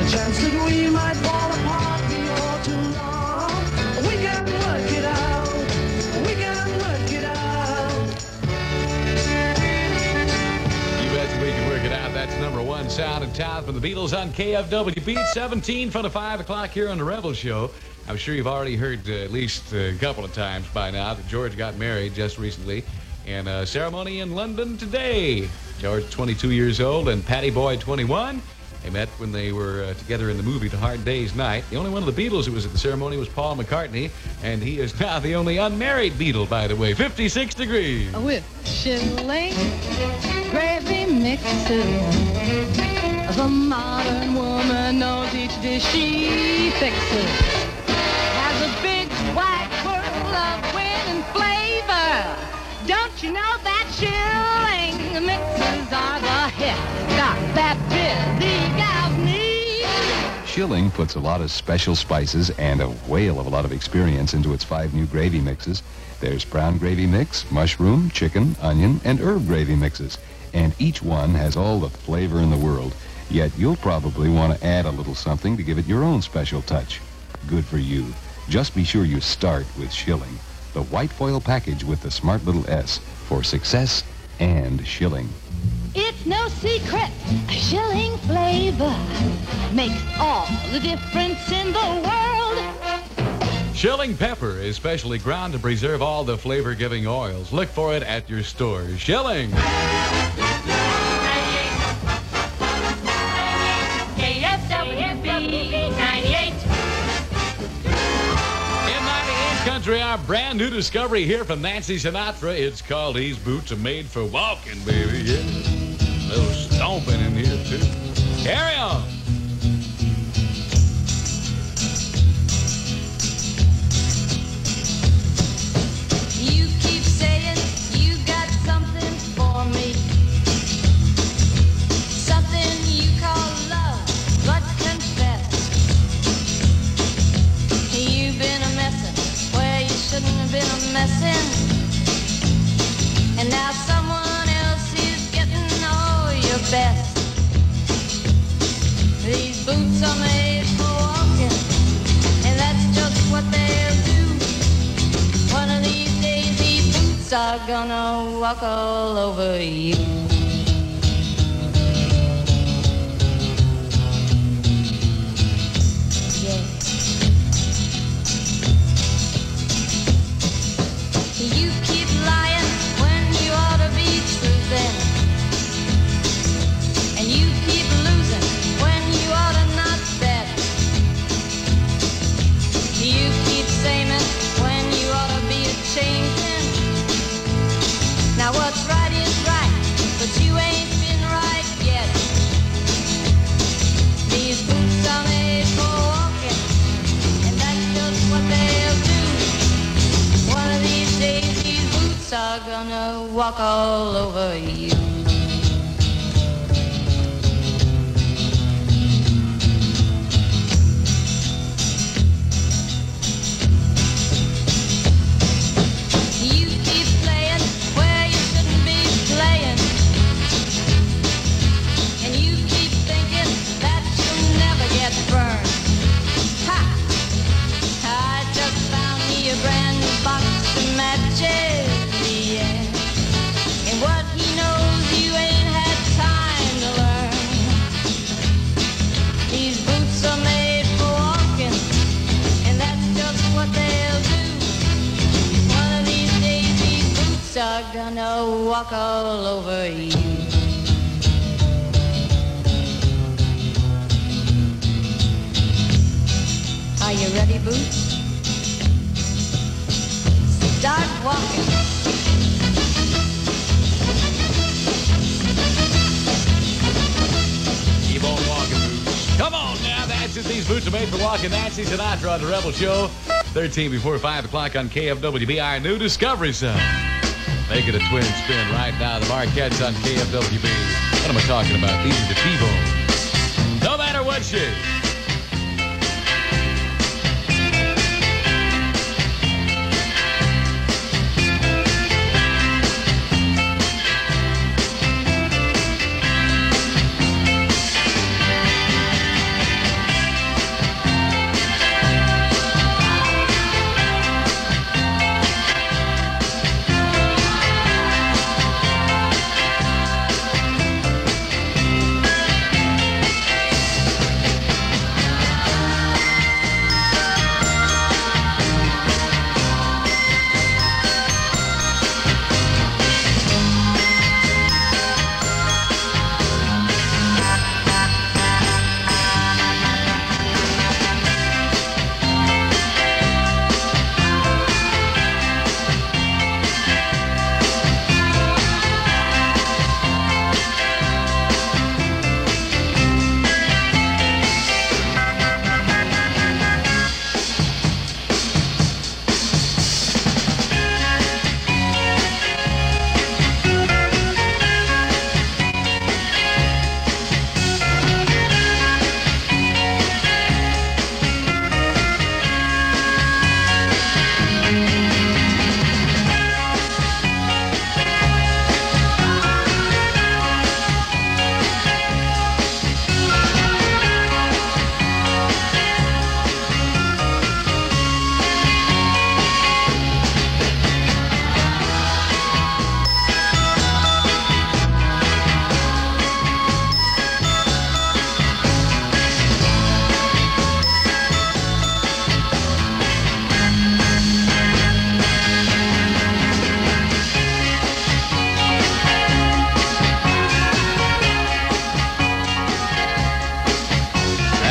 a chance that we might fall apart before too long. We can work it out. We can work it out. You bet we can work it out. That's number one sound in town from the Beatles on KFW. Beat 17 from the 5 o'clock here on the Rebel Show. I'm sure you've already heard at least a couple of times by now that George got married just recently. And a ceremony in London today. George, 22 years old, and Pattie Boyd, 21. They met when they were together in the movie The Hard Day's Night. The only one of the Beatles who was at the ceremony was Paul McCartney, and he is now the only unmarried Beatle, by the way. 56 degrees. With shilling gravy mixes, the modern woman knows each dish she fixes. Has a big white world of winning flavor. Don't you know that shilling mixes are the hit? Got that busy gal's need. Schilling puts a lot of special spices and a whale of a lot of experience into its 5 new gravy mixes. There's brown gravy mix, mushroom, chicken, onion, and herb gravy mixes. And each one has all the flavor in the world. Yet you'll probably want to add a little something to give it your own special touch. Good for you. Just be sure you start with Schilling, the white foil package with the smart little S for success and Schilling. It's no secret, shilling flavor makes all the difference in the world. Schilling pepper is specially ground to preserve all the flavor-giving oils. Look for it at your store. Schilling. KFWB 98. Country, our brand new discovery here from Nancy Sinatra. It's called These Boots Are Made for Walking, baby. Yeah. A little stomping in here, too. Carry on. You keep saying you got something for me. Something you call love, but confess. You've been a messin' where you shouldn't have been a messin'. And now someone else is getting all your best. These boots are made for walking, and that's just what they'll do. One of these days these boots are gonna walk all over you. You keep lying when you ought to be truthing. And you keep losing when you ought to not bet. You keep saying when you ought to be a-changing. Now what's right is right, but you ain't been right yet. These boots are made for walking, and that's just what they'll do. One of these days these boots are gonna walk all over you. You keep playing where you shouldn't be playing. And you keep thinking that you'll never get burned. Ha! I just found me a brand new box of matches, yeah. And what he knows you ain't had time to learn. These boots are made for walking, and that's just what they'll do. One of these days these boots are gonna walk all over you. Are you ready, Boots? Start walking. Keep on walking, Boots. Come on now. That's it. These boots are made for walking. Nancy Sinatra on the Rebel Show. 13 before 5 o'clock on KFWB, our new Discovery Sound. Make it a twin spin right now. The Marquettes on KFWB. What am I talking about? These are the T-Bones. No matter what shit.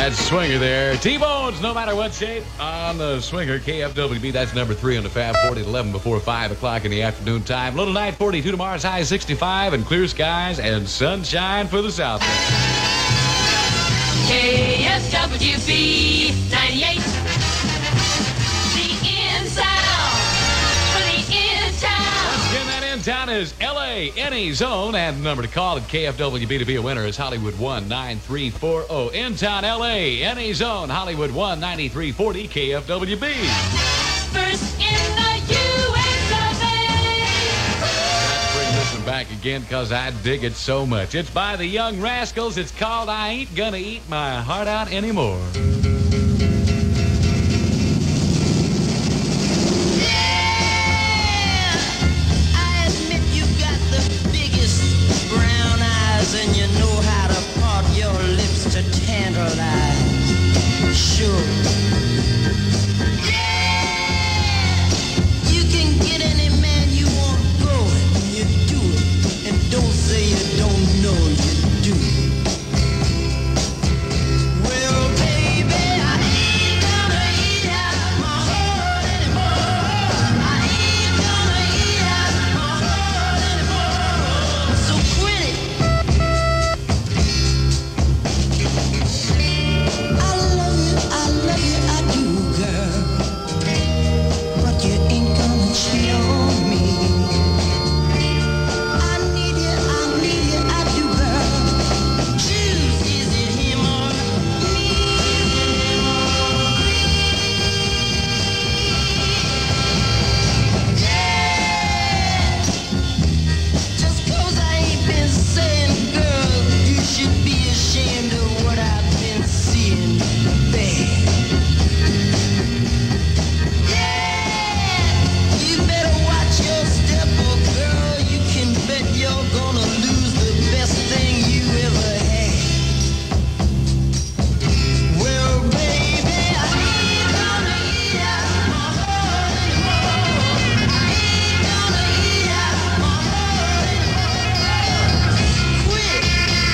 That's Swinger there. T-Bones, no matter what shape, on the Swinger, KFWB. That's number 3 on the Fab 40 at 11 before 5 o'clock in the afternoon time. Little night 42 tomorrow's high 65 and clear skies and sunshine for the south. KFWB 98. The in sound for the in town. Once again, that in town is LA Any Zone, and the number to call at KFWB to be a winner is Hollywood 19340. In town LA Any Zone, Hollywood 19340 KFWB. First in the US of A. Let's bring this one back again because I dig it so much. It's by the Young Rascals. It's called I Ain't Gonna Eat My Heart Out Anymore. I admit you got the biggest brown eyes and you know how to part your lips to tantalize. Sure. Yeah! You can get any man you want going. You do it. And don't say you don't know you do. Well, baby, I ain't gonna eat out my heart anymore. I ain't gonna eat out my heart anymore. So quit it. I love you, I do, girl. But you ain't gonna cheat on me. I need you, I do, girl. Choose, is it him or me? Yeah. Just 'cause I ain't been saying, girl, you should be ashamed of what I've been seeing, babe. Yeah, you better watch your step, oh girl. You can bet you're gonna lose the best thing you ever had. Well, baby, I ain't gonna eat out my heart anymore. I ain't gonna eat out my heart anymore. Quit.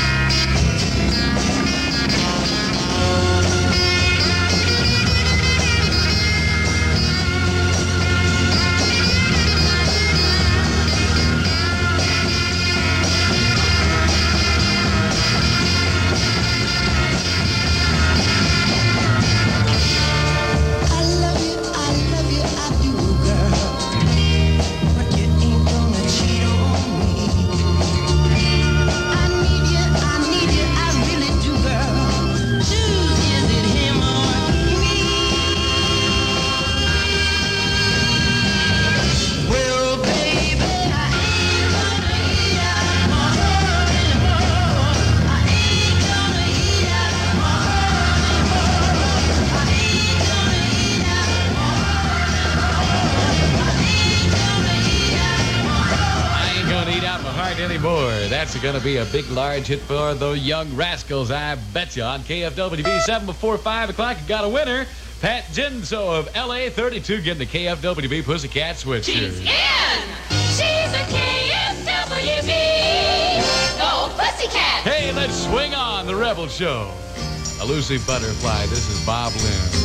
I love you, I do, girl. But you ain't gonna cheat on me. I need you, I really do, girl. Choose, is it him or me? Well, baby, I ain't gonna eat out my heart anymore. I ain't gonna eat out my heart anymore. I ain't gonna eat out my I ain't gonna eat out my heart anymore. That's gonna be a big, large hit for the Young Rascals, I bet you. On KFWB 7 before 5 o'clock, you got a winner. Pat Jinso of LA 32 getting the KFWB Pussycat Switcher. She's in. She's a KFWB. Go Pussycat. Hey, let's swing on the Rebel Show. Elusive Butterfly, this is Bob Lynn.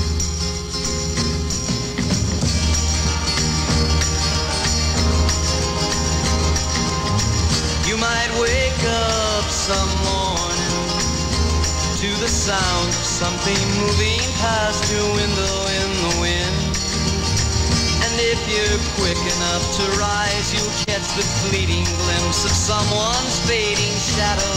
You might wake up some morning to the sound of something moving past your window in the wind. And if you're quick enough to rise, you'll catch the fleeting glimpse of someone's fading shadow.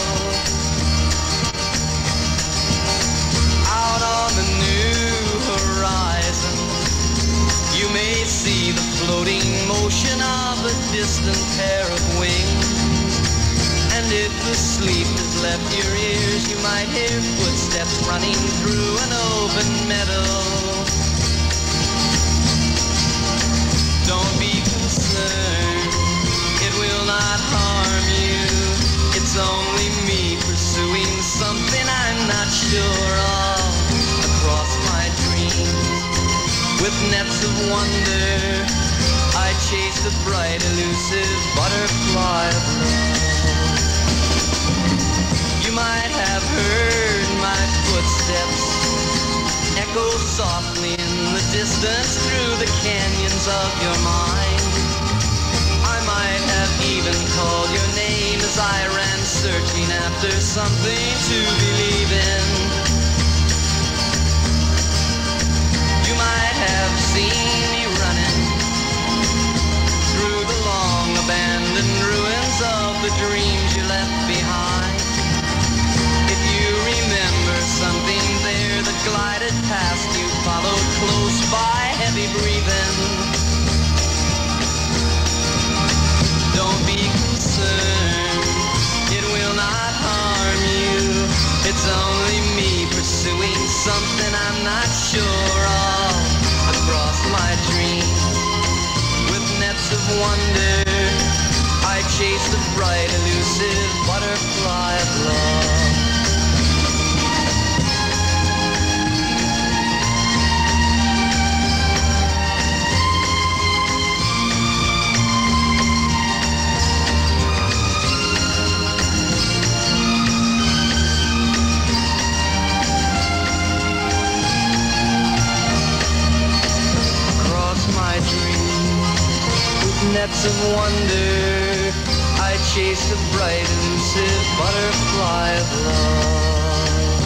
Out on the new horizon, you may see the floating motion of a distant pair of wings. And if the sleep has left your ears, you might hear footsteps running through an open meadow. Don't be concerned, it will not harm you. It's only me pursuing something I'm not sure of. Across my dreams, with nets of wonder, I chase the bright, elusive butterfly of love. You might have heard my footsteps softly in the distance through the canyons of your mind. I might have even called your name as I ran searching after something to believe in. You might have seen me running through the long abandoned ruins of the dreams you left behind. If you remember something there that glided past you, followed close by, heavy breathing. Don't be concerned, it will not harm you. It's only me pursuing something I'm not sure of. Across my dreams, with nets of wonder, I chase the bright, elusive butterfly of love. Nets of wonder, I chase the bright, elusive butterfly of love.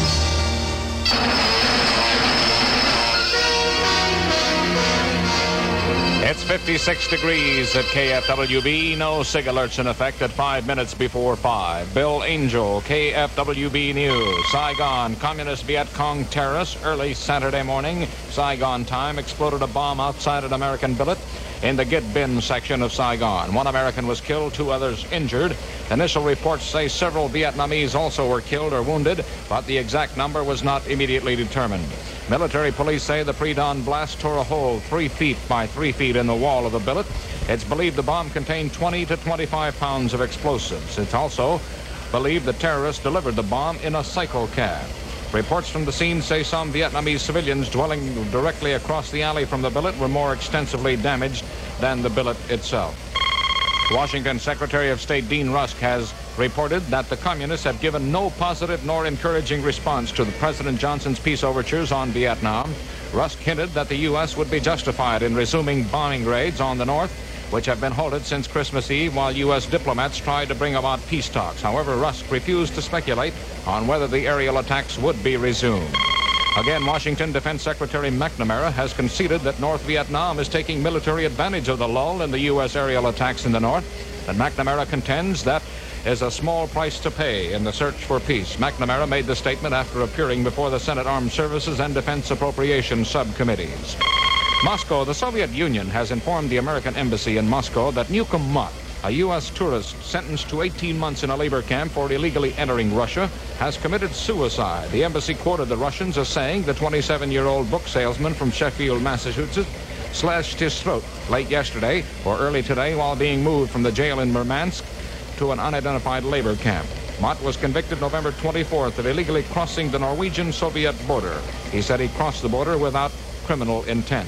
It's 56 degrees at KFWB. No SIG alerts in effect at 5 minutes before 5. Bill Angel, KFWB News. Saigon, Communist Viet Cong terrorists, early Saturday morning, Saigon time, exploded a bomb outside an American billet in the Git Bin section of Saigon. One American was killed, 2 others injured. Initial reports say several Vietnamese also were killed or wounded, but the exact number was not immediately determined. Military police say the pre-dawn blast tore a hole 3 feet by 3 feet in the wall of the billet. It's believed the bomb contained 20 to 25 pounds of explosives. It's also believed the terrorists delivered the bomb in a cycle cab. Reports from the scene say some Vietnamese civilians dwelling directly across the alley from the billet were more extensively damaged than the billet itself. Washington Secretary of State Dean Rusk has reported that the communists have given no positive nor encouraging response to the President Johnson's peace overtures on Vietnam. Rusk hinted that the U.S. would be justified in resuming bombing raids on the North, which have been halted since Christmas Eve while U.S. diplomats tried to bring about peace talks. However, Rusk refused to speculate on whether the aerial attacks would be resumed. Again, Washington Defense Secretary McNamara has conceded that North Vietnam is taking military advantage of the lull in the U.S. aerial attacks in the North, and McNamara contends that is a small price to pay in the search for peace. McNamara made the statement after appearing before the Senate Armed Services and Defense Appropriations subcommittees. Moscow, the Soviet Union has informed the American embassy in Moscow that Newcomb Mott, a U.S. tourist sentenced to 18 months in a labor camp for illegally entering Russia, has committed suicide. The embassy quoted the Russians as saying the 27-year-old book salesman from Sheffield, Massachusetts, slashed his throat late yesterday or early today while being moved from the jail in Murmansk to an unidentified labor camp. Mott was convicted November 24th of illegally crossing the Norwegian-Soviet border. He said he crossed the border without criminal intent.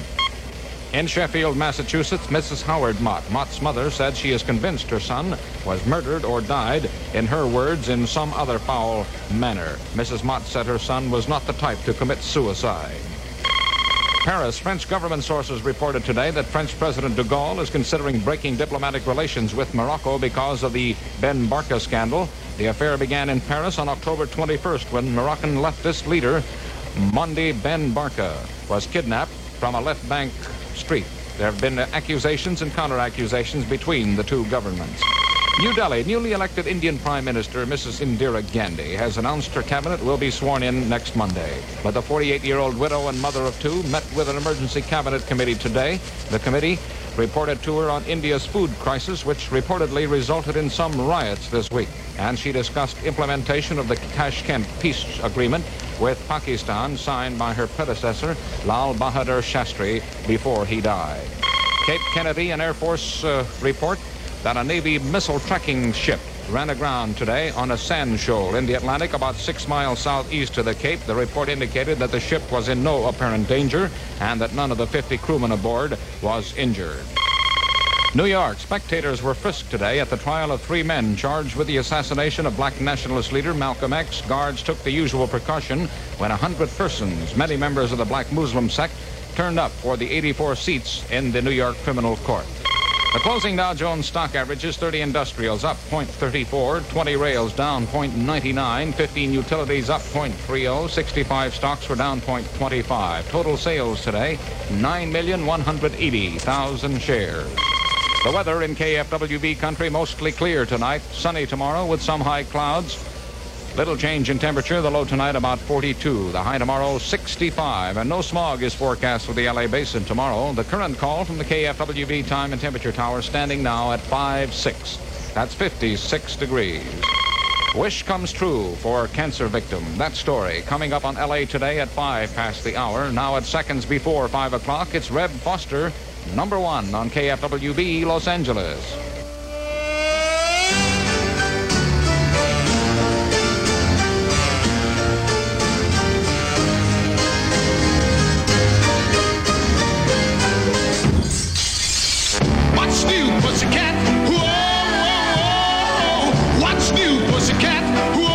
In Sheffield, Massachusetts, Mrs. Howard Mott, Mott's mother, said she is convinced her son was murdered or died, in her words, in some other foul manner. Mrs. Mott said her son was not the type to commit suicide. Paris, French government sources reported today that French President de Gaulle is considering breaking diplomatic relations with Morocco because of the Ben Barka scandal. The affair began in Paris on October 21st when Moroccan leftist leader Mondi Ben Barka was kidnapped from a left bank street. There have been accusations and counter-accusations between the two governments. New Delhi, newly elected Indian Prime Minister Mrs. Indira Gandhi has announced her cabinet will be sworn in next Monday. But the 48-year-old widow and mother of 2 met with an emergency cabinet committee today. The committee reported to her on India's food crisis, which reportedly resulted in some riots this week. And she discussed implementation of the Tashkent peace agreement with Pakistan signed by her predecessor, Lal Bahadur Shastri, before he died. Cape Kennedy, an Air Force report that a Navy missile tracking ship ran aground today on a sand shoal in the Atlantic about 6 miles southeast of the Cape. The report indicated that the ship was in no apparent danger and that none of the 50 crewmen aboard was injured. New York, spectators were frisked today at the trial of 3 men charged with the assassination of black nationalist leader Malcolm X. Guards took the usual precaution when 100 persons, many members of the black Muslim sect, turned up for the 84 seats in the New York criminal court. The closing Dow Jones stock averages 30 industrials up 0.34, 20 rails down 0.99, 15 utilities up 0.30, 65 stocks were down 0.25. Total sales today, 9,180,000 shares. The weather in KFWB country mostly clear tonight, sunny tomorrow with some high clouds. Little change in temperature, the low tonight about 42, the high tomorrow 65, and no smog is forecast for the LA Basin tomorrow. The current call from the KFWB time and temperature tower standing now at 5.6. That's 56 degrees. Wish comes true for cancer victim. That story coming up on LA Today at 5 past the hour. Now at seconds before 5 o'clock, it's Reb Foster, number 1 on KFWB Los Angeles. What's new, pussycat? Whoa, whoa, whoa. What's new, pussycat? Whoa,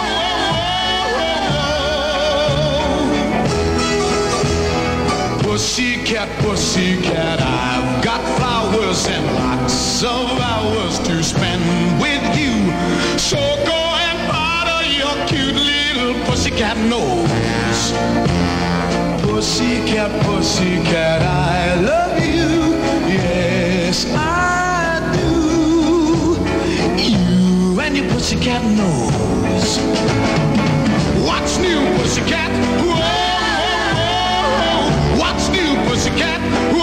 whoa, whoa. Pussycat, pussycat, I've got flowers and lots of hours to spend with you. So go and powder your cute little pussycat nose. Pussycat, pussycat, I love you. Yes, I do. You and your pussycat nose. What's new, pussycat? Whoa, whoa, whoa. What's new, pussycat? Whoa,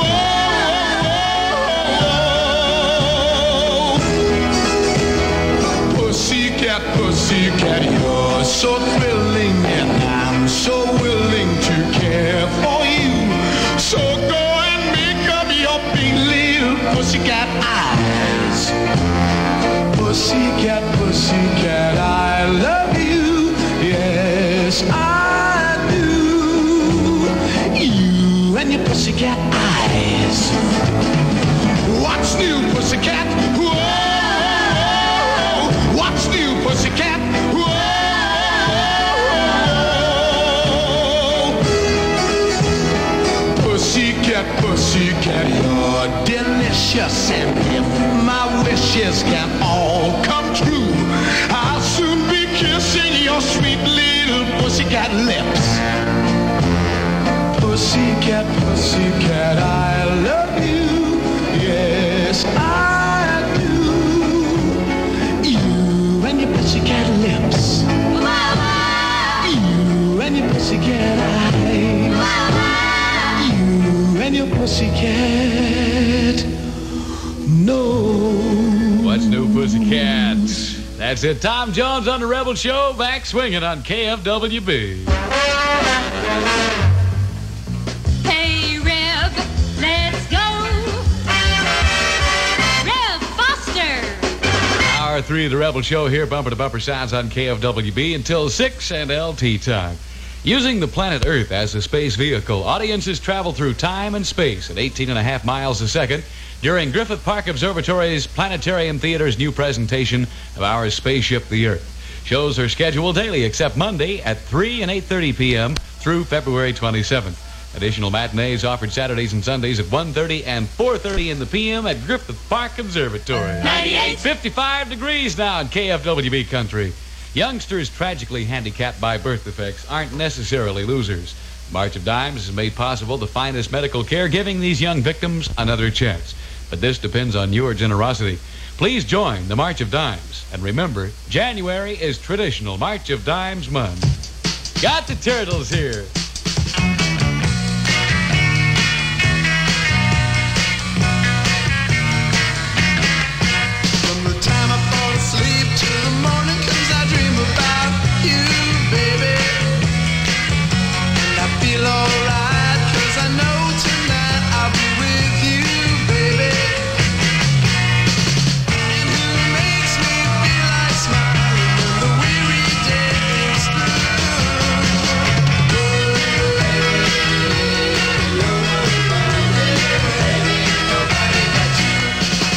whoa, whoa. Pussycat, pussycat, you're so thrilling, and I'm so willing to care for you. So go and make up your big little pussycat eyes. Pussycat, pussycat, I love you. Yes, I do. You and your pussycat eyes. What's new, pussycat? Whoa! What's new, pussycat? Whoa! Pussycat, pussycat, you're delicious, and if my wishes can all come true, I'll soon be kissing your sweet little pussycat lips. Pussycat, pussycat, I love you. Yes, I do. You and your pussycat lips. You and your pussycat eyes. You and your pussycat nose. What's new, pussycat? That's it. Tom Jones on the Rebel Show, back swinging on KFWB. Hey, Reb, let's go. Reb Foster. Hour 3 of the Rebel Show here, bumper to bumper sounds on KFWB until 6 and LT time. Using the planet Earth as a space vehicle, audiences travel through time and space at 18.5 miles a second during Griffith Park Observatory's Planetarium Theater's new presentation of our spaceship, the Earth. Shows are scheduled daily except Monday at 3 and 8:30 p.m. through February 27th. Additional matinees offered Saturdays and Sundays at 1:30 and 4:30 in the p.m. at Griffith Park Observatory. 98. 55 degrees now in KFWB country. Youngsters tragically handicapped by birth defects aren't necessarily losers. March of Dimes has made possible the finest medical care, giving these young victims another chance. But this depends on your generosity. Please join the March of Dimes. And remember, January is traditional March of Dimes month. Got the Turtles here. From the time I fall asleep till the morning comes, I dream about you, baby. And I feel alright, 'cause I know tonight I'll be with you, baby. And who makes me feel like smiling when the weary day is through?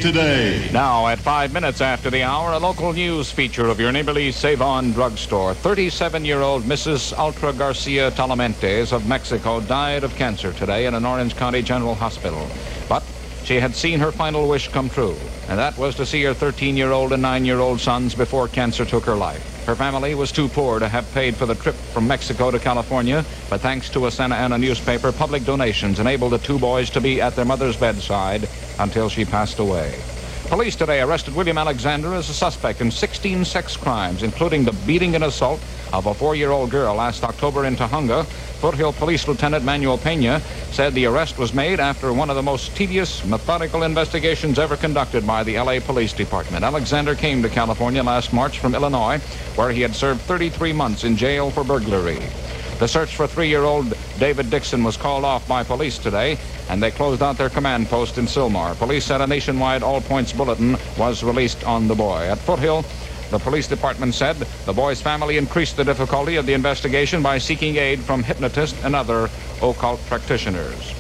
today. Now, at 5 minutes after the hour, a local news feature of your neighborly Save-On drugstore. 37-year-old Mrs. Ultra Garcia Talamentes of Mexico died of cancer today in an Orange County General Hospital. But she had seen her final wish come true, and that was to see her 13-year-old and 9-year-old sons before cancer took her life. Her family was too poor to have paid for the trip from Mexico to California, but thanks to a Santa Ana newspaper, public donations enabled the two boys to be at their mother's bedside until she passed away. Police today arrested William Alexander as a suspect in 16 sex crimes, including the beating and assault of a 4-year-old girl last October in Tujunga. Foothill Police Lieutenant Manuel Pena said the arrest was made after one of the most tedious, methodical investigations ever conducted by the L.A. Police Department. Alexander came to California last March from Illinois, where he had served 33 months in jail for burglary. The search for 3-year-old David Dixon was called off by police today, and they closed out their command post in Sylmar. Police said a nationwide all-points bulletin was released on the boy. At Foothill, the police department said the boy's family increased the difficulty of the investigation by seeking aid from hypnotists and other occult practitioners.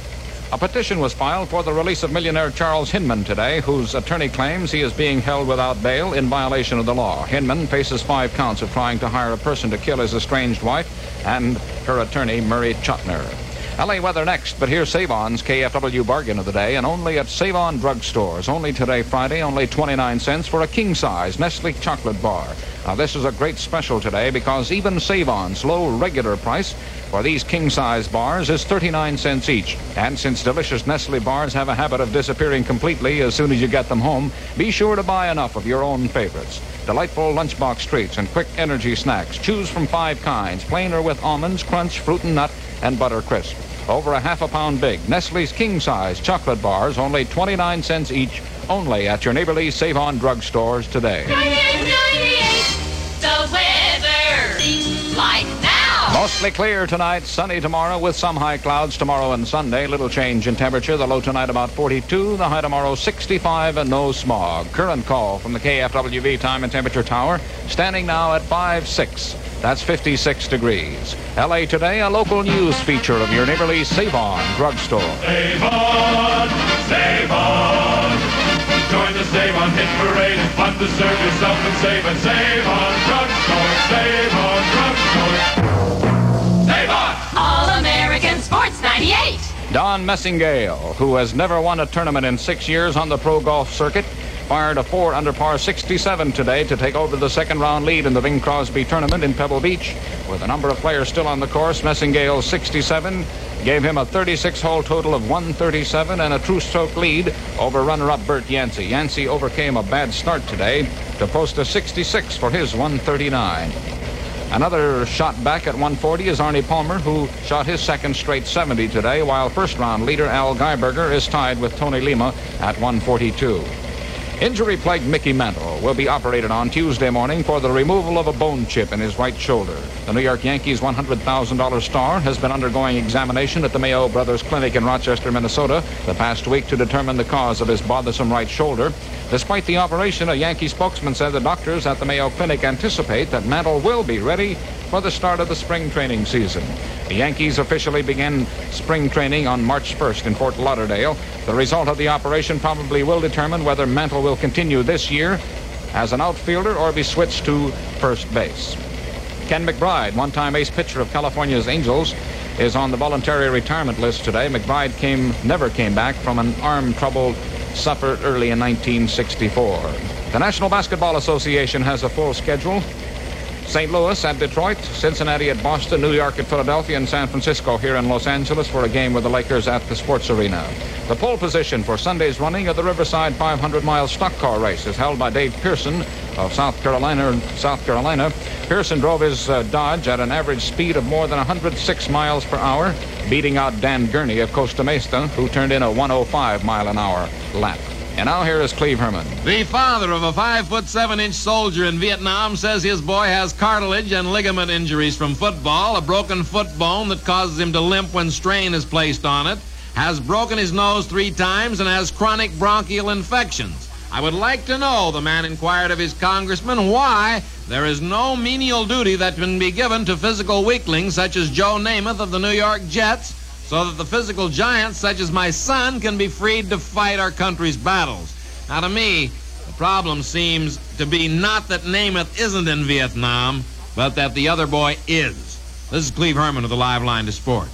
A petition was filed for the release of millionaire Charles Hinman today, whose attorney claims he is being held without bail in violation of the law. Hinman faces 5 counts of trying to hire a person to kill his estranged wife and her attorney, Murray Chutner. L.A. weather next, but here's Save-On's KFW bargain of the day, and only at Save-On drugstores. Only today, Friday, only 29 cents for a king-size Nestle chocolate bar. Now, this is a great special today because even Save-On's low regular price for these king-size bars is 39 cents each. And since delicious Nestle bars have a habit of disappearing completely as soon as you get them home, be sure to buy enough of your own favorites. Delightful lunchbox treats and quick energy snacks. Choose from 5 kinds, plain or with almonds, crunch, fruit and nut, and butter crisp. Over a half-a pound big, Nestle's king-size chocolate bars, only 29 cents each, only at your neighborly Save-On drugstores today. 98, the weather seems like now. Mostly clear tonight, sunny tomorrow with some high clouds tomorrow and Sunday. Little change in temperature. The low tonight about 42, the high tomorrow 65, and no smog. Current call from the KFWV time and temperature tower, standing now at 5.6. That's 56 degrees. L.A. Today, a local news feature of your neighborly Save-On drugstore. Save on, save on. Join the Save On hit parade. It's fun to serve yourself and save at Save On drugstore. Save On drugstore. Save On. All American Sports 98. Don Messingale, who has never won a tournament in 6 years on the pro golf circuit, fired a 4 under par 67 today to take over the second round lead in the Bing Crosby tournament in Pebble Beach. With a number of players still on the course, Messingale's 67 gave him a 36-hole total of 137 and a true stroke lead over runner-up Bert Yancey. Yancey overcame a bad start today to post a 66 for his 139. Another shot back at 140 is Arnie Palmer, who shot his second straight 70 today, while first-round leader Al Geiberger is tied with Tony Lima at 142. Injury-plagued Mickey Mantle will be operated on Tuesday morning for the removal of a bone chip in his right shoulder. The New York Yankees' $100,000 star has been undergoing examination at the Mayo Brothers Clinic in Rochester, Minnesota, the past week to determine the cause of his bothersome right shoulder. Despite the operation, a Yankee spokesman said the doctors at the Mayo Clinic anticipate that Mantle will be ready for the start of the spring training season. The Yankees officially begin spring training on March 1st in Fort Lauderdale. The result of the operation probably will determine whether Mantle will continue this year as an outfielder or be switched to first base. Ken McBride, one-time ace pitcher of California's Angels, is on the voluntary retirement list today. McBride never came back from an arm trouble suffered early in 1964. The National Basketball Association has a full schedule. St. Louis at Detroit, Cincinnati at Boston, New York at Philadelphia, and San Francisco here in Los Angeles for a game with the Lakers at the Sports Arena. The pole position for Sunday's running of the Riverside 500-mile stock car race is held by Dave Pearson of South Carolina. Pearson drove his Dodge at an average speed of more than 106 miles per hour, beating out Dan Gurney of Costa Mesa, who turned in a 105-mile-an-hour lap. And now here is Cleve Herman. The father of a 5'7" soldier in Vietnam says his boy has cartilage and ligament injuries from football, a broken foot bone that causes him to limp when strain is placed on it, has broken his nose 3 times, and has chronic bronchial infections. I would like to know, the man inquired of his congressman, why there is no menial duty that can be given to physical weaklings such as Joe Namath of the New York Jets, so that the physical giants such as my son can be freed to fight our country's battles. Now, to me, the problem seems to be not that Namath isn't in Vietnam, but that the other boy is. This is Cleve Herman of the Live Line to Sports.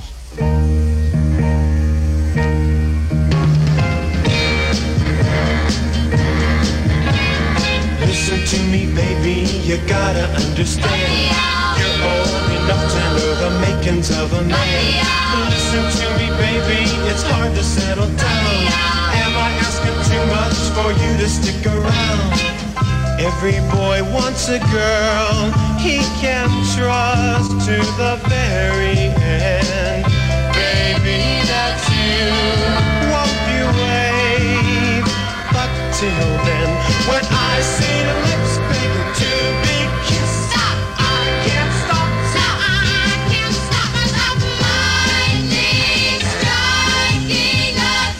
Listen to me, baby, you gotta understand. You're old enough to know the makings of a man. Listen to me, baby, it's hard to settle down. Am I asking too much for you to stick around? Every boy wants a girl he can trust to the very end. Baby, that's you. Won't you wait? But till then, when I see the lips begging to be kissed, stop! I can't stop! Stop! I can't stop myself. Lightning striking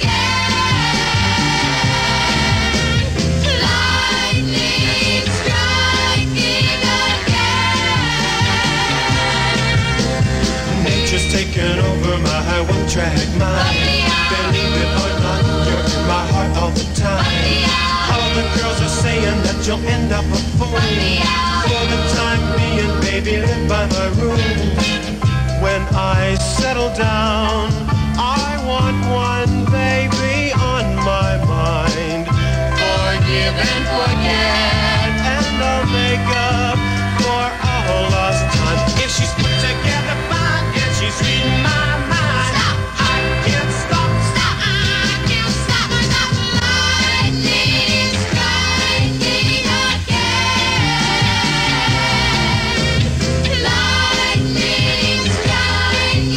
again. Lightning striking again. Nature's taken over my one-track mind. Believe it or not, you're in my heart all the time. All the girls are saying that you'll end up a fool. For the time being, baby, live by my rules. When I settle down, I want one baby on my mind. Forgive and forget, and I'll make up for all lost time. If she's put together fine and she's reading my mind, stop! I can't stop. Stop! I can't stop myself. Lightning striking again. Lightning striking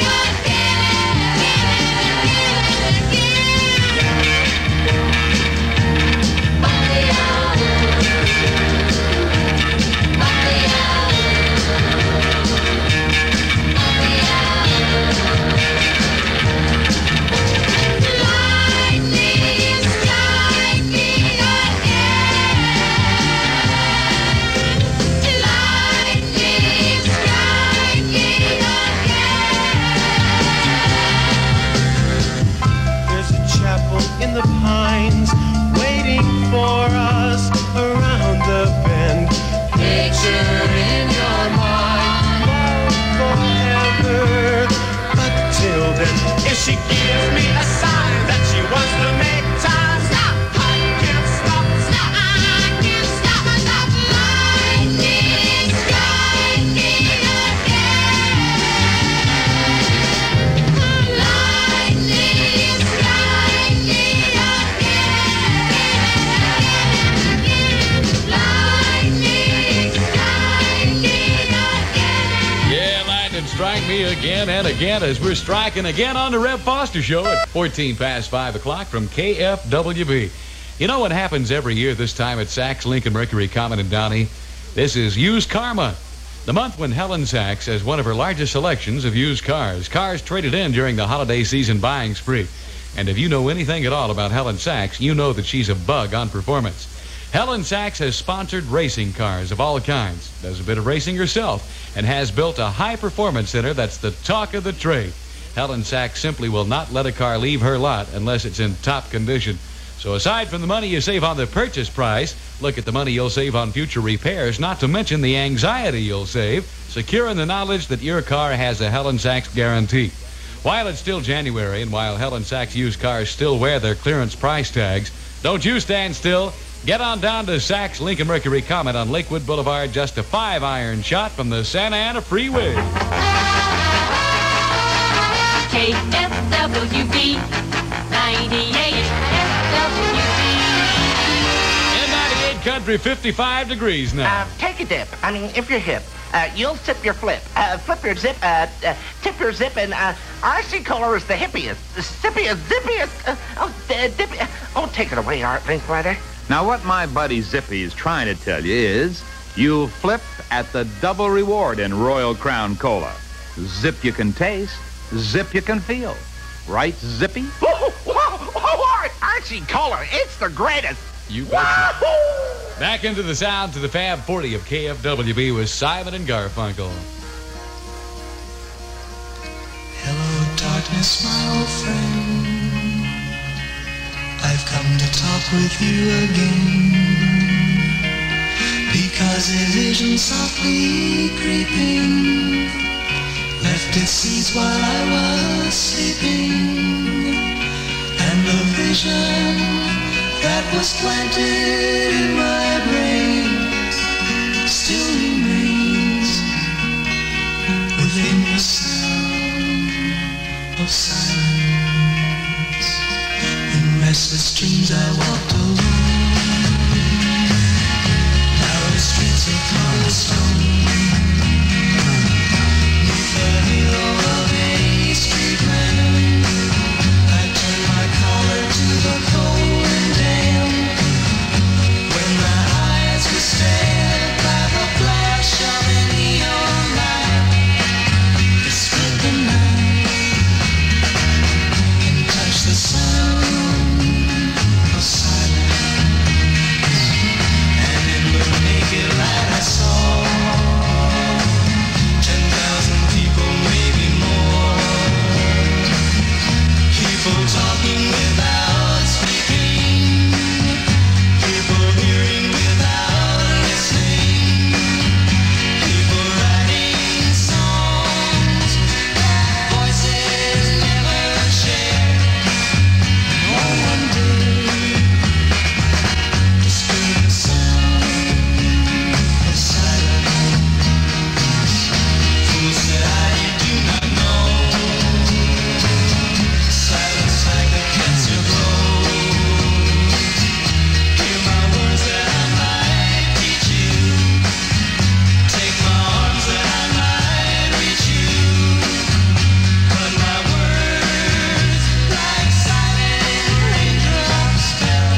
There's a chapel in the pines waiting for us around the bend. Picture in your mind, love forever. But till then, if she gives me a sign that she wants to make time, stop! I can't stop. Stop! I can't stop myself. Lightning striking again. Lightning striking again. Lightning striking again. Yeah, lightning strike me again and again as we're striking again on the Rev Foster Show at 14 past 5 o'clock from KFWB. You know what happens every year this time at Sachs Lincoln Mercury Common in Downey? This is Used Car Month, the month when Helen Sachs has one of her largest selections of used cars traded in during the holiday season buying spree. And if you know anything at all about Helen Sachs, you know that she's a bug on performance. Helen Sachs has sponsored racing cars of all kinds, does a bit of racing herself, and has built a high-performance center that's the talk of the trade. Helen Sachs simply will not let a car leave her lot unless it's in top condition. So aside from the money you save on the purchase price, look at the money you'll save on future repairs, not to mention the anxiety you'll save, secure in the knowledge that your car has a Helen Sachs guarantee. While it's still January and while Helen Sachs used cars still wear their clearance price tags, don't you stand still. Get on down to Sachs Lincoln Mercury Comet on Lakewood Boulevard, just a 5-iron shot from the Santa Ana Freeway. KFWB 98 FWB. In 98 country, 55 degrees now. Take a dip. I mean, if you're hip, you'll sip your flip. Flip your zip, tip your zip, and RC Cola is the hippiest, zippiest, dippy. Oh, take it away, Art Linklater. Now, what my buddy Zippy is trying to tell you is you'll flip at the double reward in Royal Crown Cola. Zip you can taste, zip you can feel. Right, Zippy? RC Cola, it's the greatest. You betcha. Back into the sound to the Fab 40 of KFWB with Simon and Garfunkel. Hello, darkness, my old friend. I've come to talk talk with you again. Because a vision softly creeping left its seeds while I was sleeping. And the vision that was planted in my brain still remains within the sound of silence. In restless dreams I walked alone, narrow streets of cobblestone, neath the halo of a street lamp. I turned my collar to the cold and damp, when my eyes were stared by the flash of a neon light. It split the night and touched the sound of silence. And in the naked light I saw 10,000 people, maybe more. People talking without speaking, people hearing without listening, people writing songs that voices never shared. No one dared disturb the sound of silence. Fool said I, you do not know. Silence like a cancer grows. Hear my words that I might teach you. Take my arms that I might reach you. But my words, like silent raindrops, fell,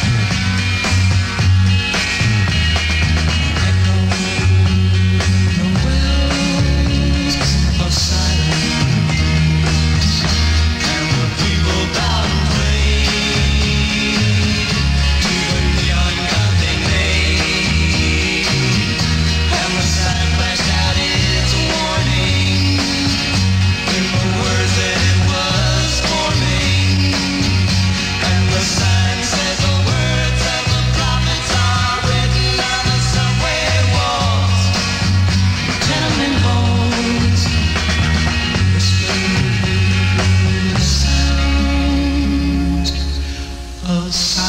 echoed the wells of silence. And the people bowed and prayed to the neon god they made. And the sign flashed out its warning in the words that it was forming. And the sign says the words of the prophets are written on the subway walls, tenement halls, whispering the sounds of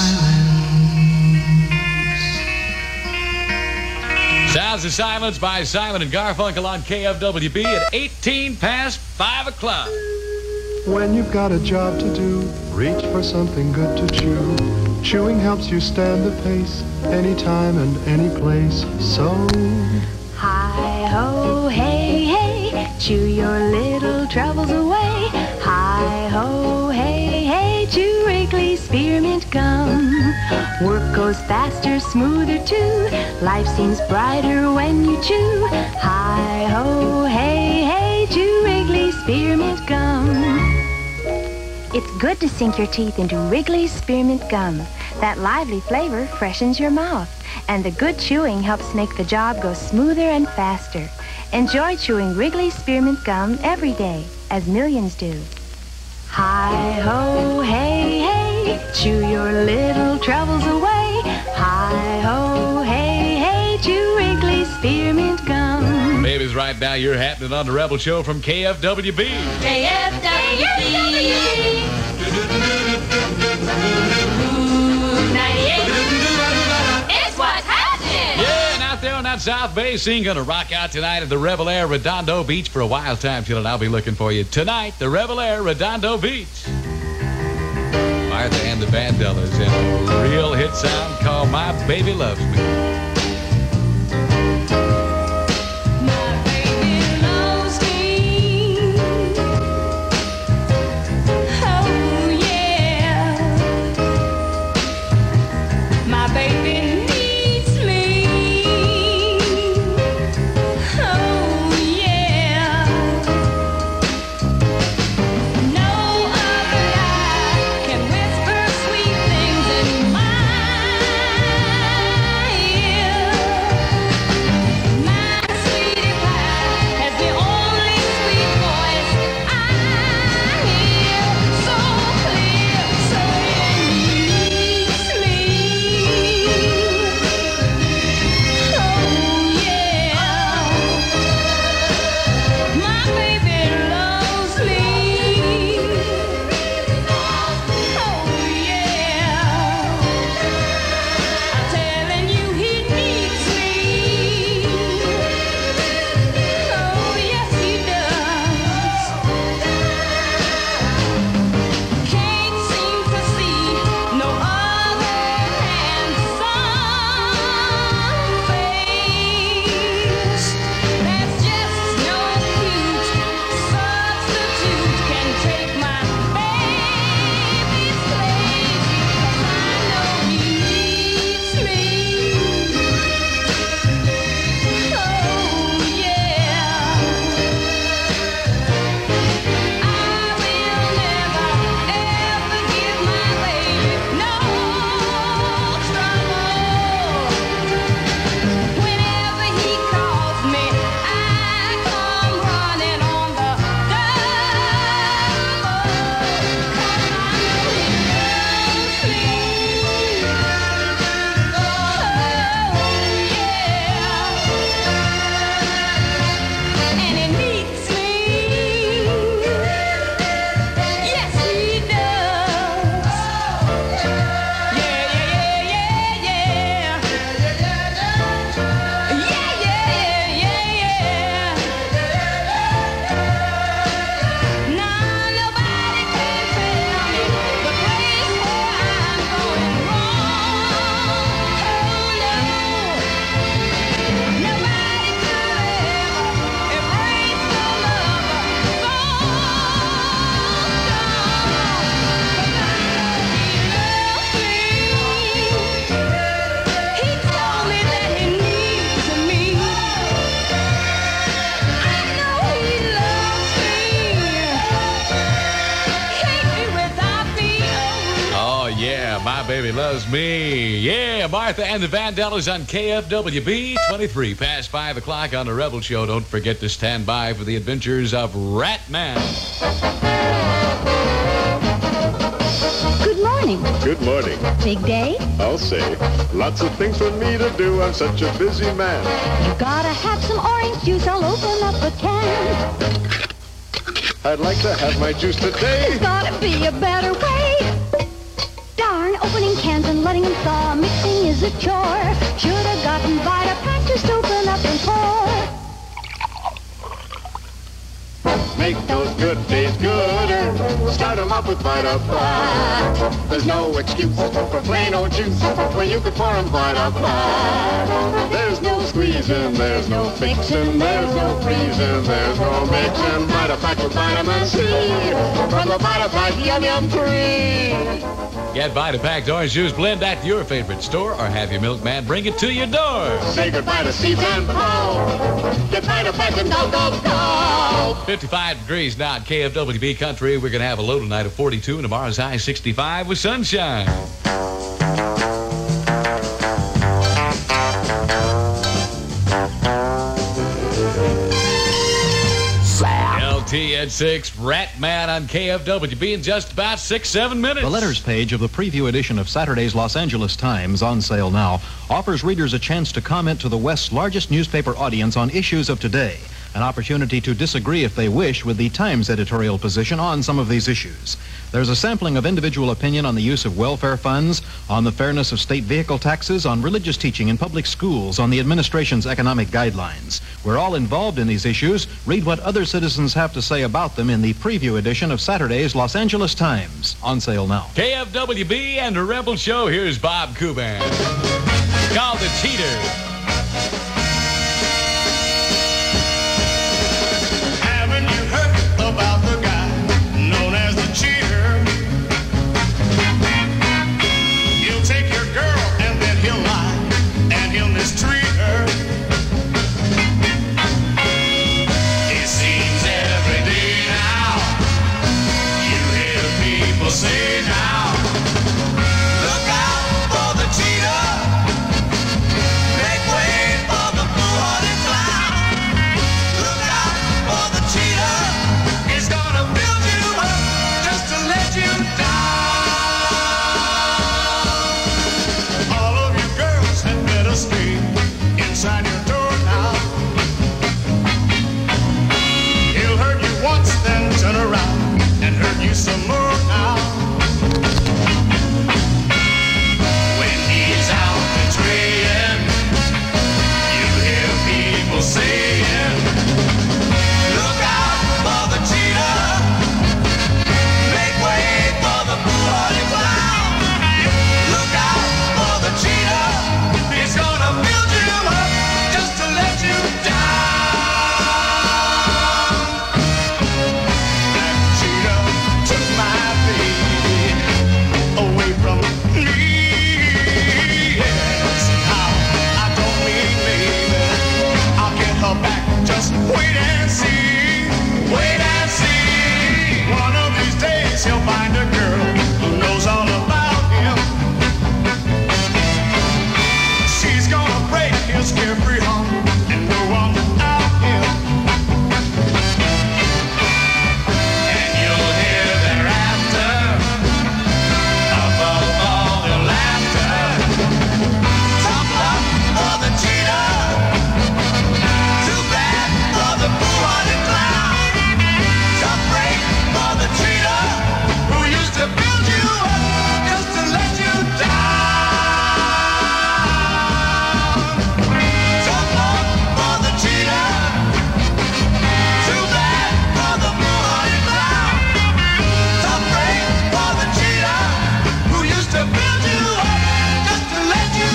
silence. Sounds of Silence by Simon and Garfunkel on KFWB at 18 past 5 o'clock. When you've got a job to do, reach for something good to chew. Chewing helps you stand the pace, anytime and any place. So, Hi-ho, hey, hey, chew your little troubles away. Hi-ho, hey, hey, chew Wrigley Spearmint Gum. Work goes faster, smoother too. Life seems brighter when you chew. Hi-ho, hey, hey, chew Wrigley Spearmint Gum. It's good to sink your teeth into Wrigley's Spearmint Gum. That lively flavor freshens your mouth, and the good chewing helps make the job go smoother and faster. Enjoy chewing Wrigley's Spearmint Gum every day, as millions do. Hi-ho, hey, hey, chew your little troubles away. Hi-ho, hey, hey, chew Wrigley's Spearmint Gum. Babies, right now you're happening on the Rebel Show from KFWB. KFWB. 98. It's what's happening. Yeah, and out there on that South Bay scene, gonna rock out tonight at the Rebel Air Redondo Beach for a wild time till I'll be looking for you tonight. The Rebel Air Redondo Beach. Martha and the Vandellas in a real hit sound called My Baby Loves Me. Can whisper sweet things in my ear. Yeah, my baby loves me. Yeah, Martha and the Vandellas on KFWB, 23 past 5 o'clock on the Rebel Show. Don't forget to stand by for the adventures of Rat Man. Good morning. Good morning. Big day? I'll say. Lots of things for me to do. I'm such a busy man. You gotta have some orange juice. I'll open up a can. I'd like to have my juice today. There's gotta be a better way. Darn, opening cans and letting them thaw. Mixing is a chore. Should've gotten Vitapack, just open up and pour. Make those good days gooder. Start 'em up with Vitapack. There's no excuse for plain old juice when you can pour 'em Vitapack. There's no squeezing, there's no fixing, there's no freezing, there's no mixing. Vitapack with vitamin C from the Vitapack Yum Yum Tree. Get Vitapack's orange juice blend at your favorite store or have your milkman bring it to your door. Say goodbye to seeds and blow. Get Vitapack and go, go, go. 55 degrees now at KFWB Country. We're going to have a low tonight of 42 and tomorrow's high 65 with sunshine. LT at 6, Rat Man on KFWB in just about 6-7 minutes. The letters page of the preview edition of Saturday's Los Angeles Times, on sale now, offers readers a chance to comment to the West's largest newspaper audience on issues of today. An opportunity to disagree, if they wish, with the Times editorial position on some of these issues. There's a sampling of individual opinion on the use of welfare funds, on the fairness of state vehicle taxes, on religious teaching in public schools, on the administration's economic guidelines. We're all involved in these issues. Read what other citizens have to say about them in the preview edition of Saturday's Los Angeles Times, on sale now. KFWB and the Rebel Show. Here's Bob Kuban. Called the Cheater. About the guy known as the cheater. He'll take your girl and then he'll lie and he'll mistreat her. It seems every day now you hear people say now, look out for the cheater, make way for the foolhardy clown. Look out for the cheater. He's gonna build you up just to let you down. All of you girls had better stay inside your door now. He'll hurt you once, then turn around and hurt you some more now. When he's out betraying, you hear people saying, look out for the cheater, make way for the foolhardy clown. Look out for the cheater, he's gonna build you up just to let you down. That cheater took my baby away from me. Yes, how I don't mean maybe I'll get her back, just wait and see. Wait and see. One of these days he'll find a girl who knows all about him. She's gonna break his carefree heart and go on without him. And you'll hear thereafter, above all their laughter, tough luck for the cheater, too bad for the foolhardy clown. Tough break for the cheater who used to build you up just to let you down. Tough luck for the cheater, too bad for the foolhardy clown. Tough break for the cheater who used to build you up just to let you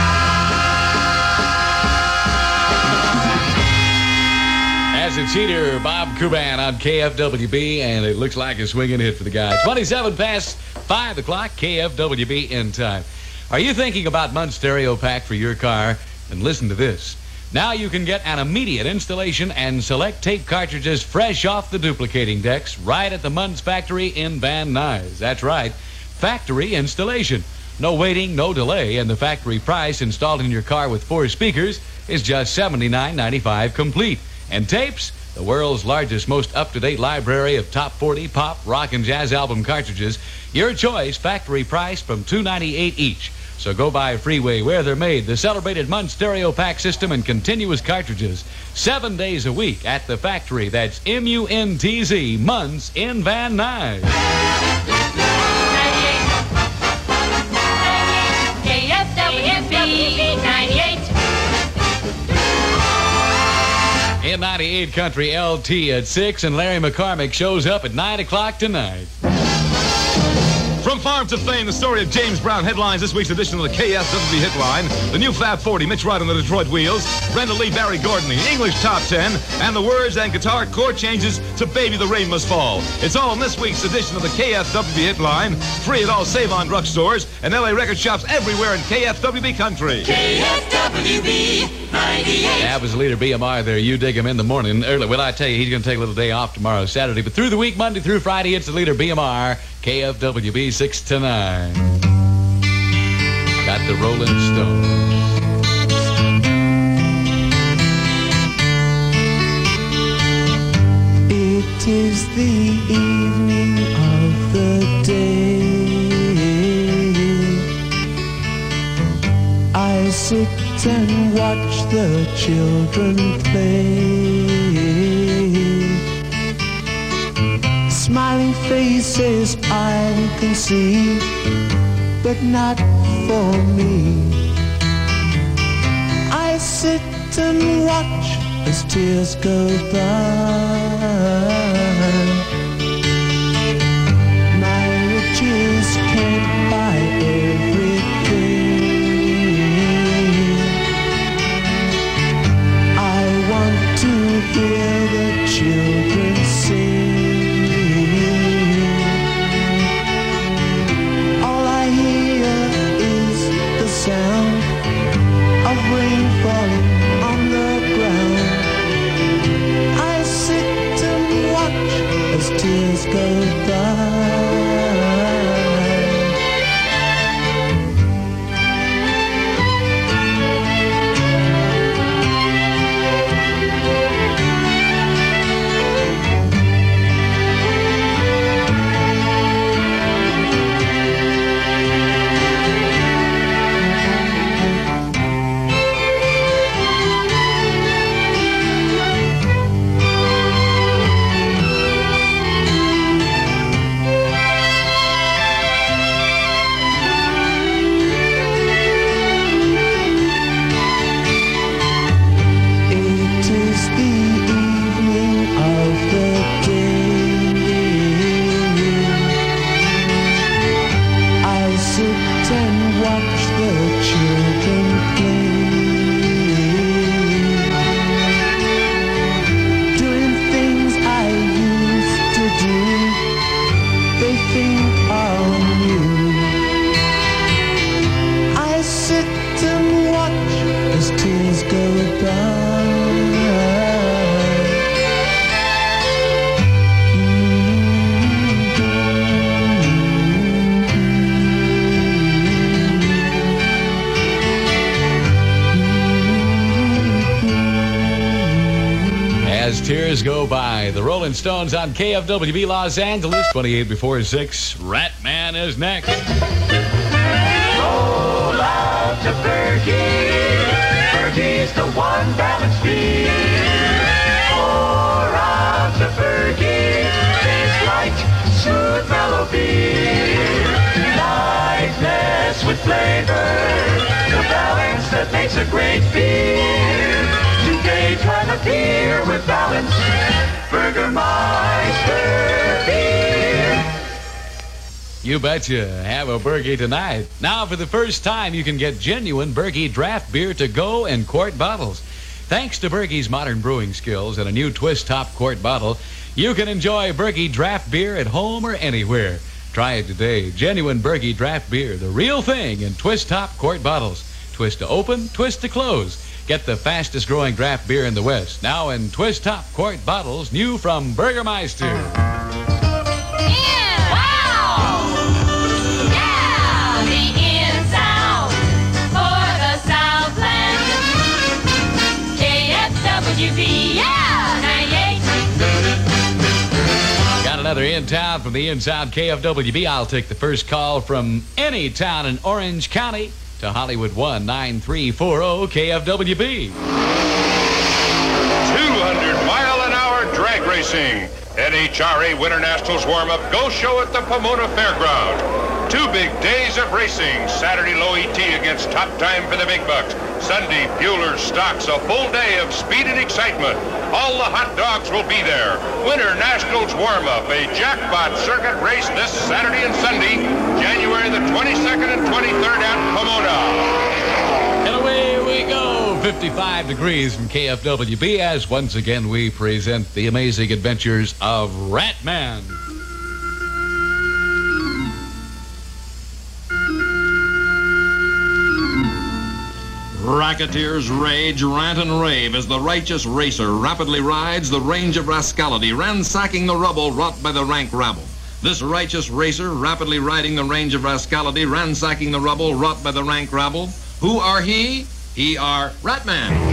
down. As a cheater, Bob Kuban on KFWB, and it looks like a swinging hit for the guy. 27 past 5 o'clock, KFWB in time. Are you thinking about Munt Stereo Pack for your car? Then listen to this. Now you can get an immediate installation and select tape cartridges fresh off the duplicating decks right at the Munt's factory in Van Nuys. That's right. factory installation. No waiting, no delay, and the factory price installed in your car with 4 speakers is just $79.95 complete. And tapes, the world's largest, most up-to-date library of top 40 pop, rock, and jazz album cartridges. Your choice, factory price from $2.98 each. So go buy Freeway where they're made, the celebrated Munz stereo pack system and continuous cartridges. 7 days a week at the factory. That's M-U-N-T-Z, Munz in Van Nuys. KFWB 98. In 98 Country, LT at 6, and Larry McCormick shows up at 9 o'clock tonight. From farm to fame, the story of James Brown headlines this week's edition of the KFWB Hitline. The new Fab 40, Mitch Wright on the Detroit Wheels, Brenda Lee, Barry Gordon, the English Top 10, and the words and guitar chord changes to Baby the Rain Must Fall. It's all in this week's edition of the KFWB Hitline, free at all Save-On drugstores and LA record shops everywhere in KFWB country. KFWB 98. That was leader BMR there. You dig him in the morning early. Well, I tell you, he's going to take a little day off tomorrow, Saturday. But through the week, Monday through Friday, it's the leader BMR, KFWB 6 to 9. Got the Rolling Stones. It is the evening of the day. I sit and watch the children play. Smiling faces I can see, but not for me. I sit and watch as tears go by. My riches can't buy everything. I want to hear the children sing. All I hear is the sound of rain falling on the ground. I sit and watch as tears go by. Tears go by. The Rolling Stones on KFWB Los Angeles. 28 before 6. Rat Man is next. Roll out to Berkey. Berkey's the one balanced beer. Pour out to Berkey. Tastes like smooth mellow beer. Lightness with flavor. The balance that makes a great beer. Today try the beer with balance. Burgermeister beer. You betcha. Have a Berkey tonight. Now, for the first time, you can get genuine Berkey draft beer to go in quart bottles. Thanks to Berkey's modern brewing skills and a new twist top quart bottle, you can enjoy Berkey draft beer at home or anywhere. Try it today. Genuine Berkey draft beer, the real thing in twist top quart bottles. Twist to open, twist to close. Get the fastest growing draft beer in the West. Now in twist top quart bottles, new from Burgermeister. town from the inside KFWB. I'll take the first call from any town in Orange County to Hollywood 19340 KFWB. 200-mile-an-hour drag racing. NHRA Winter Nationals warm-up go show at the Pomona Fairground. 2 big days of racing. Saturday, low ET against Top Time for the big bucks. Sunday, Bueller's Stocks, a full day of speed and excitement. All the hot dogs will be there. Winter Nationals warm-up, a jackpot circuit race this Saturday and Sunday, January the 22nd and 23rd at Pomona. And away we go. 55 degrees from KFWB as once again we present the amazing adventures of Ratman. Racketeers rage, rant, and rave as the righteous racer rapidly rides the range of rascality, ransacking the rubble wrought by the rank rabble. This righteous racer rapidly riding the range of rascality, ransacking the rubble wrought by the rank rabble. Who are he? He are Ratman.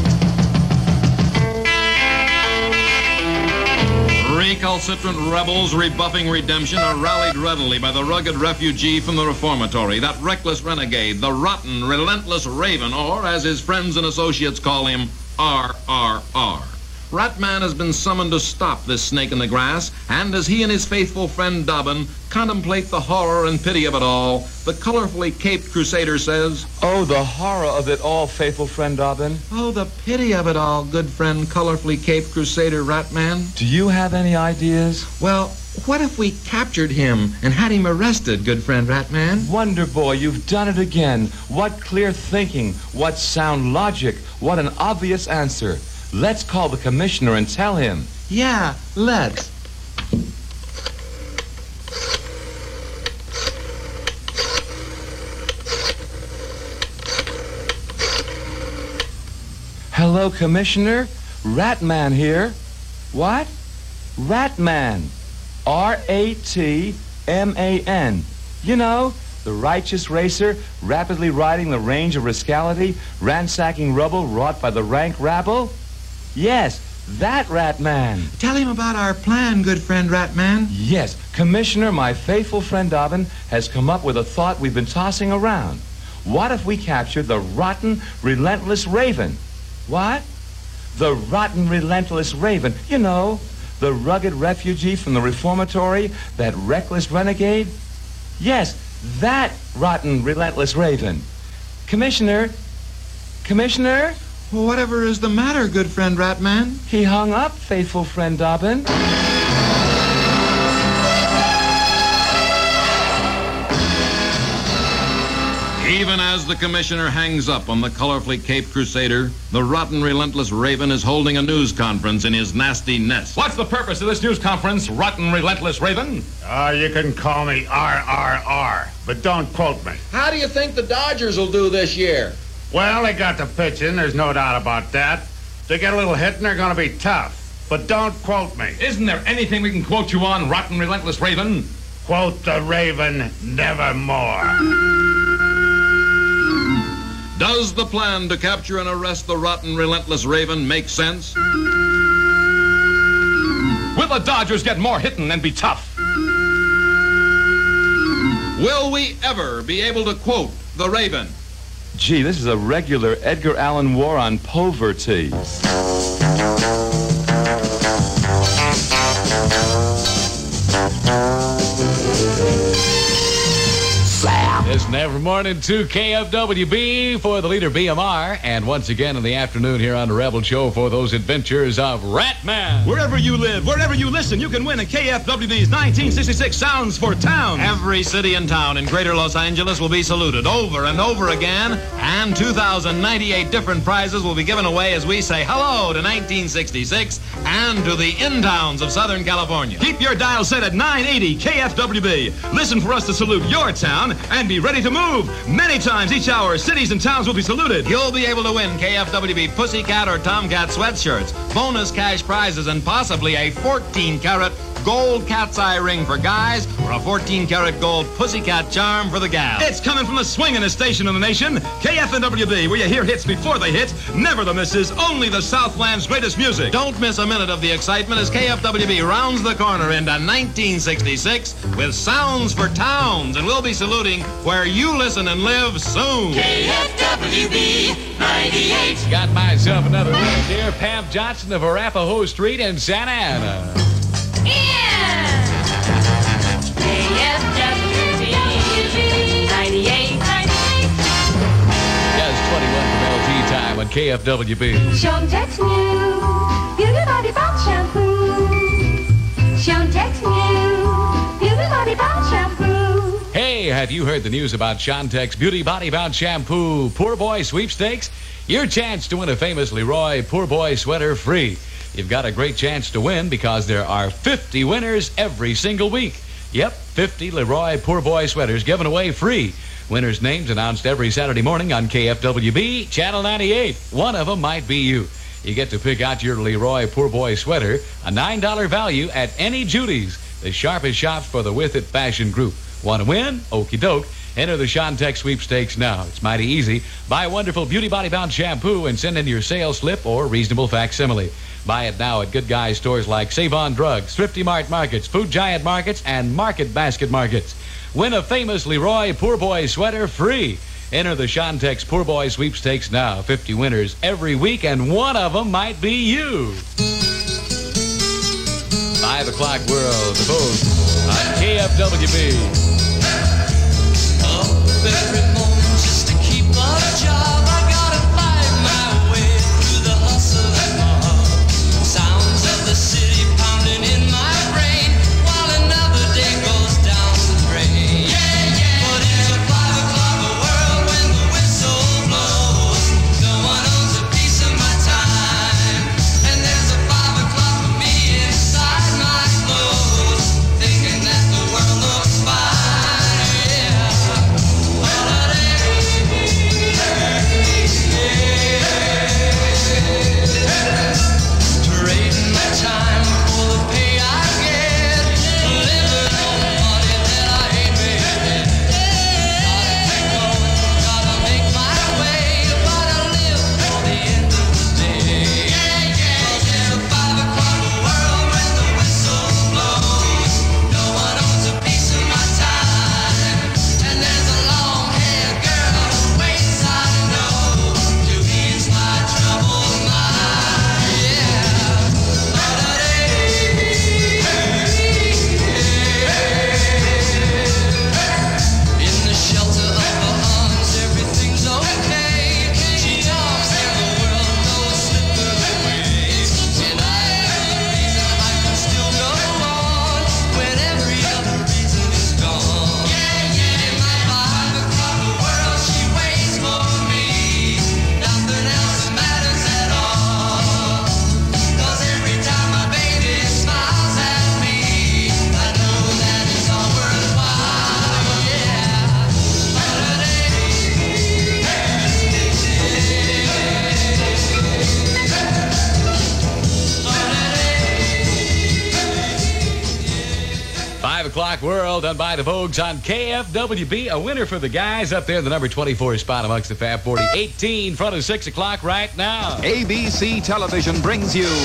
Recalcitrant rebels rebuffing redemption are rallied readily by the rugged refugee from the reformatory, that reckless renegade, the rotten, relentless Raven, or, as his friends and associates call him, RRR. Ratman has been summoned to stop this snake in the grass, and as he and his faithful friend Dobbin contemplate the horror and pity of it all, the colorfully caped crusader says, "Oh, the horror of it all, faithful friend Dobbin. Oh, the pity of it all, good friend, colorfully caped crusader Ratman. Do you have any ideas?" Well, what if we captured him and had him arrested, good friend Ratman? Wonder Boy, you've done it again. What clear thinking, what sound logic, what an obvious answer. Let's call the commissioner and tell him. Yeah, let's. Hello, Commissioner. Ratman here. What? Ratman. R-A-T-M-A-N. You know, the righteous racer, rapidly riding the range of rascality, ransacking rubble wrought by the rank rabble? Yes, that Ratman. Tell him about our plan, good friend Ratman. Yes, Commissioner, my faithful friend Dobbin has come up with a thought we've been tossing around. What if we captured the rotten, relentless Raven? What? The rotten, relentless Raven. You know, the rugged refugee from the reformatory, that reckless renegade? Yes, that rotten, relentless Raven. Commissioner? Well, whatever is the matter, good friend Ratman? He hung up, faithful friend Dobbin. Even as the commissioner hangs up on the colorfully caped crusader, the rotten, relentless Raven is holding a news conference in his nasty nest. What's the purpose of this news conference, rotten, relentless Raven? You can call me RRR, but don't quote me. How do you think the Dodgers will do this year? Well, they got the pitching, there's no doubt about that. They get a little hit and they're going to be tough. But don't quote me. Isn't there anything we can quote you on, rotten, relentless Raven? Quote the Raven nevermore. Does the plan to capture and arrest the rotten, relentless Raven make sense? Will the Dodgers get more hitting and be tough? Will we ever be able to quote the Raven? Gee, this is a regular Edgar Allan war on poverty. This Never Morning to KFWB for the leader BMR, and once again in the afternoon here on the Rebel Show for those adventures of Ratman. Wherever you live, wherever you listen, you can win a KFWB's 1966 Sounds for Towns. Every city and town in greater Los Angeles will be saluted over and over again, and 2,098 different prizes will be given away as we say hello to 1966 and to the in-towns of Southern California. Keep your dial set at 980 KFWB. Listen for us to salute your town and be ready to move. Many times each hour, cities and towns will be saluted. You'll be able to win KFWB Pussycat or Tomcat sweatshirts, bonus cash prizes, and possibly a 14-carat gold cat's eye ring for guys or a 14-karat gold pussycat charm for the gals. It's coming from the swingin'est station in the nation, KFNWB, where you hear hits before they hit, never the misses, only the Southland's greatest music. Don't miss a minute of the excitement as KFWB rounds the corner into 1966 with Sounds for Towns, and we'll be saluting where you listen and live soon. KFWB 98. Got myself another winner, dear Pam Johnson of Arapahoe Street in Santa Ana. KFWB 98. Yes, 21 from LT time on KFWB. Shontex new Beauty Body Balm Shampoo. Shontex new Beauty Body Balm Shampoo. Hey, have you heard the news about Shontex Beauty Body Bound Shampoo Poor Boy Sweepstakes? Your chance to win a famous Leroy Poor Boy sweater free. You've got a great chance to win because there are 50 winners every single week. Yep, 50 Leroy Poor Boy sweaters given away free. Winners' names announced every Saturday morning on KFWB, Channel 98. One of them might be you. You get to pick out your Leroy Poor Boy sweater, a $9 value at any Judy's, the sharpest shops for the With It fashion group. Want to win? Okie doke. Enter the Shontex sweepstakes now. It's mighty easy. Buy wonderful Beauty Body Bound shampoo and send in your sales slip or reasonable facsimile. Buy it now at good guy stores like Save-On Drugs, Thrifty Mart Markets, Food Giant Markets, and Market Basket Markets. Win a famous Leroy Poor Boy sweater free. Enter the Shontex Poor Boy sweepstakes now. 50 winners every week, and one of them might be you. 5 o'clock world, the vote on KFWB. Every moment just to keep a job, I gotta find my way through the hustle and mob. Sounds of the city pounding in my brain while another day goes down the drain. But it's a 5 o'clock world when the whistle blows. No one owns a piece of my time, and there's a 5 o'clock for me inside my clothes, thinking that the world looks fine. World done by the Vogues on KFWB. A winner for the guys up there in the number 24 spot amongst the Fab 40. 18 front of 6 o'clock right now. ABC Television brings you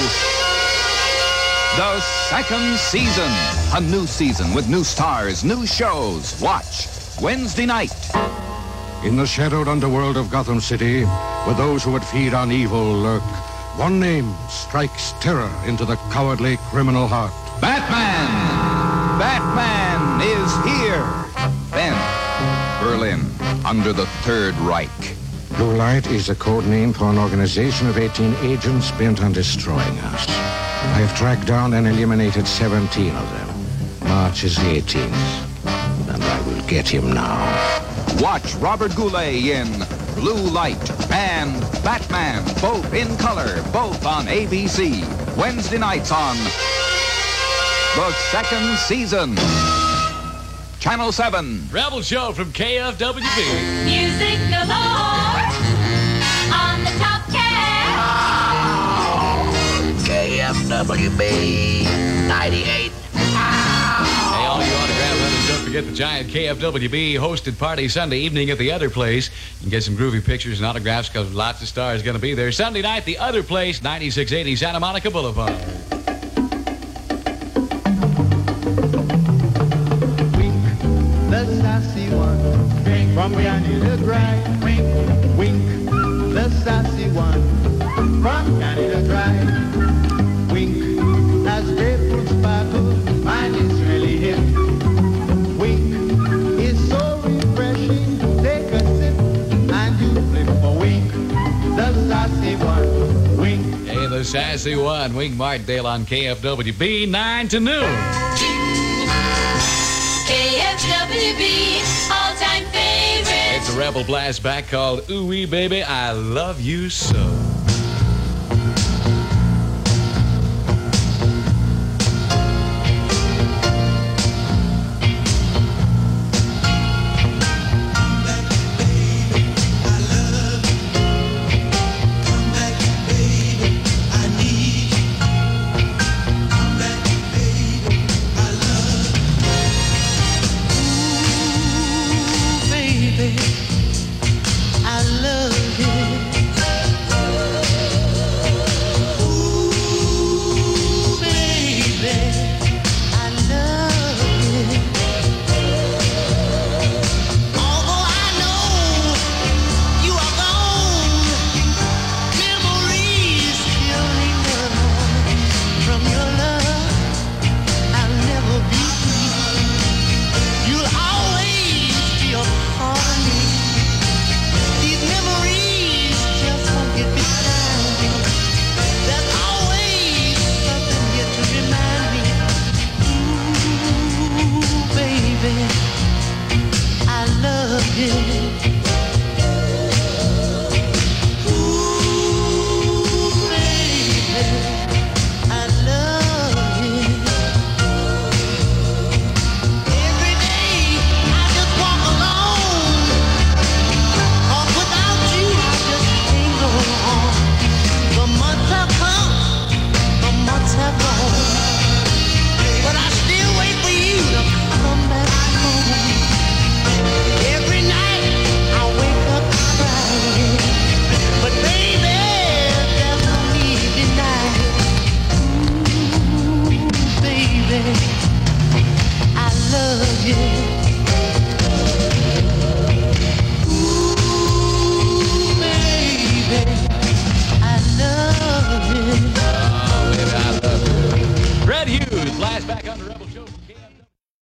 the second season. A new season with new stars, new shows. Watch Wednesday night. In the shadowed underworld of Gotham City, where those who would feed on evil lurk, one name strikes terror into the cowardly criminal heart. Batman! Batman is here. Then, Berlin, under the Third Reich. Blue Light is a code name for an organization of 18 agents bent on destroying us. I have tracked down and eliminated 17 of them. March is the 18th, and I will get him now. Watch Robert Goulet in Blue Light and Batman, both in color, both on ABC. Wednesday nights on the second season. Channel 7. Rebel Show from KFWB. Music galore on the top cast. KFWB 98. forget the giant KFWB hosted party Sunday evening at the Other Place. You can get some groovy pictures and autographs because lots of stars going to be there. Sunday night, the Other Place, 9680 Santa Monica Boulevard. The sassy one, from Canada Dry. Wink, wink, the sassy one, from Canada Dry. Wink, as grapefruit sparkle, mine is really hip. Wink, is so refreshing, take a sip, and you flip for Wink, the sassy one. Wink. Hey, the sassy one, Wink Martindale on KFWB, 9 to noon. KFWB, all-time favorite. It's a Rebel Blast back called Ooh Wee Baby, I Love You So.